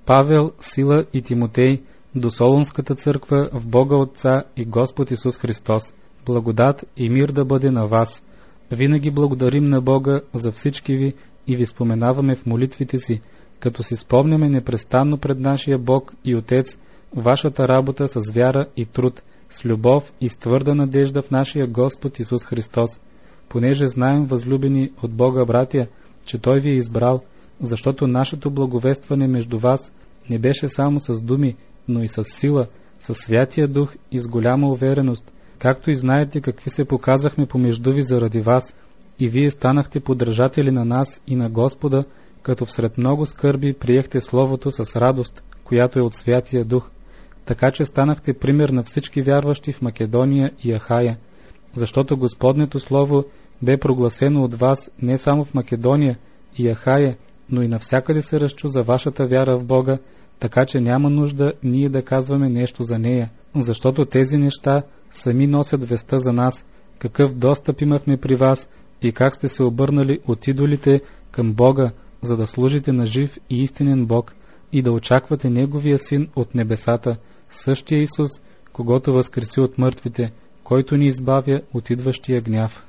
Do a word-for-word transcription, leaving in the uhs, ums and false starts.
Павел, Сила и Тимотей до Солунската църква в Бога Отца и Господ Исус Христос. Благодат и мир да бъде на вас. Винаги благодарим на Бога за всички ви и ви споменаваме в молитвите си, като си спомняме непрестанно пред нашия Бог и Отец вашата работа с вяра и труд, с любов и с твърда надежда в нашия Господ Исус Христос, понеже знаем, възлюбени от Бога братя, че Той ви е избрал, защото нашето благовестване между вас не беше само с думи, но и с сила, с Святия Дух и с голяма увереност, както и знаете какви се показахме помежду ви заради вас, и вие станахте поддържатели на нас и на Господа, като всред много скърби приехте Словото с радост, която е от Святия Дух, така че станахте пример на всички вярващи в Македония и Ахая, защото Господнето Слово бе прогласено от вас не само в Македония и Ахая, но и навсякъде се разчу за вашата вяра в Бога, така че няма нужда ние да казваме нещо за нея, защото тези неща сами носят веста за нас, какъв достъп имахме при вас и как сте се обърнали от идолите към Бога, за да служите на жив и истинен Бог и да очаквате Неговия Син от небесата, същия Исус, когото възкреси от мъртвите, който ни избавя от идващия гняв.